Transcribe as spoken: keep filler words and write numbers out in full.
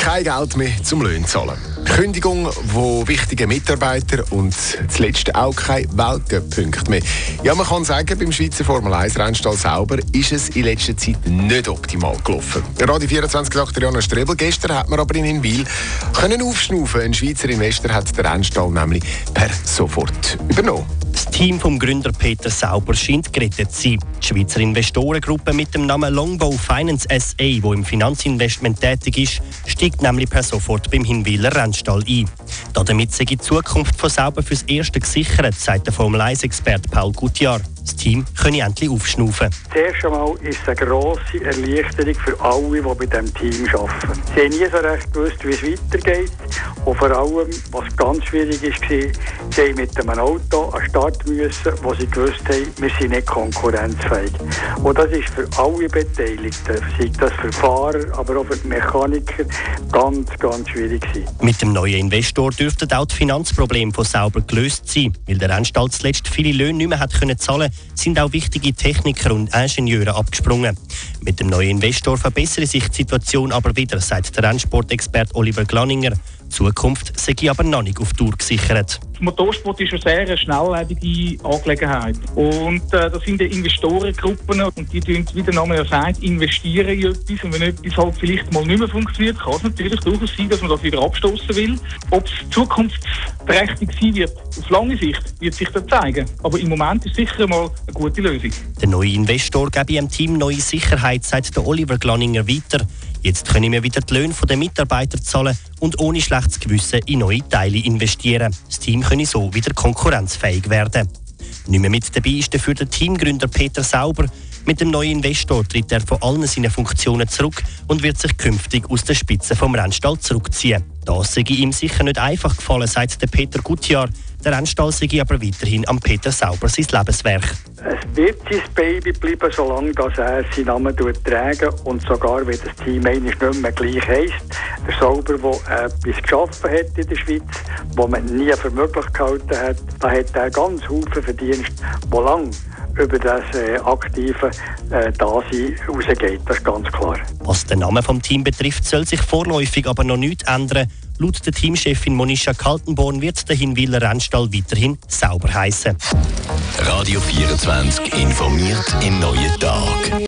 kein Geld mehr zum Löhne zahlen. Kündigung von wichtigen Mitarbeitern und zuletzt auch keine Weltcup-Punkte mehr. Ja, man kann sagen, beim Schweizer Formel eins Rennstall Sauber ist es in letzter Zeit nicht optimal gelaufen. Radio vierundzwanzig sagt Jana Strebel. Gestern hat man aber in Hinwil können aufschnaufen. Ein Schweizer Investor hat den Rennstall nämlich per sofort übernommen. Das Team vom Gründer Peter Sauber scheint gerettet zu sein. Die Schweizer Investorengruppe mit dem Namen Longbow Finance S A, die im Finanzinvestment tätig ist, steigt nämlich per sofort beim Hinwiler Rennstall ein. Damit sei die Zukunft von Sauber fürs Erste gesichert, sagt der Formel eins Experte Paul Gutjahr. Das Team könne endlich aufschnaufen. Zuerst einmal ist es eine grosse Erleichterung für alle, die bei diesem Team arbeiten. Sie haben nie so recht gewusst, wie es weitergeht. Und vor allem, was ganz schwierig war, sie haben mit einem Auto an den Start müssen, wo sie gewusst haben, wir sind nicht konkurrenzfähig. Und das ist für alle Beteiligten, sei das für Fahrer, aber auch für die Mechaniker, ganz, ganz schwierig gewesen. Mit dem neuen Investor dürften auch die Finanzprobleme von Sauber gelöst sein. Weil der Rennstall zuletzt viele Löhne nicht mehr hat können zahlen, sind auch wichtige Techniker und Ingenieure abgesprungen. Mit dem neuen Investor verbessere sich die Situation aber wieder, sagt der Rennsportexperte Oliver Glaninger. Die Zukunft sei aber noch nicht auf Tour gesichert. Motorsport ist eine sehr schnelllebige Angelegenheit. Und äh, das sind die Investorengruppen und die tun, wie der Name ja sagt, investieren in etwas. Und wenn etwas halt vielleicht mal nicht mehr funktioniert, kann es natürlich durchaus sein, dass man das wieder abstoßen will. Ob es zukunftsträchtig sein wird, auf lange Sicht, wird sich das zeigen. Aber im Moment ist sicher mal eine gute Lösung. Der neue Investor gebe dem Team neue Sicherheit, sagt der Oliver Glaninger weiter. Jetzt können wir wieder die Löhne der Mitarbeiter zahlen und ohne schlechtes Gewissen in neue Teile investieren. Das Team könne so wieder konkurrenzfähig werden. Nicht mehr mit dabei ist dafür der Teamgründer Peter Sauber. Mit dem neuen Investor tritt er von allen seinen Funktionen zurück und wird sich künftig aus der Spitze vom Rennstall zurückziehen. Das sei ihm sicher nicht einfach gefallen, sagt der Peter Gutjahr. Der Rennstall sei aber weiterhin am Peter Sauber sein Lebenswerk. Es wird sein Baby bleiben, solange dass er seinen Namen trägt und sogar, wenn das Team einmal nicht mehr gleich heisst. Der Sauber, der etwas geschaffen hat in der Schweiz, was man nie für möglich gehalten hat, da hat er ganz viele Verdienste, die lang über das äh, aktive äh, Dasein rausgeht. Das ist ganz klar. Was den Namen vom Team betrifft, soll sich vorläufig aber noch nichts ändern. Laut der Teamchefin Monisha Kaltenborn wird der Hinwiler Rennstall weiterhin Sauber heißen. Radio vierundzwanzig informiert im neuen Tag.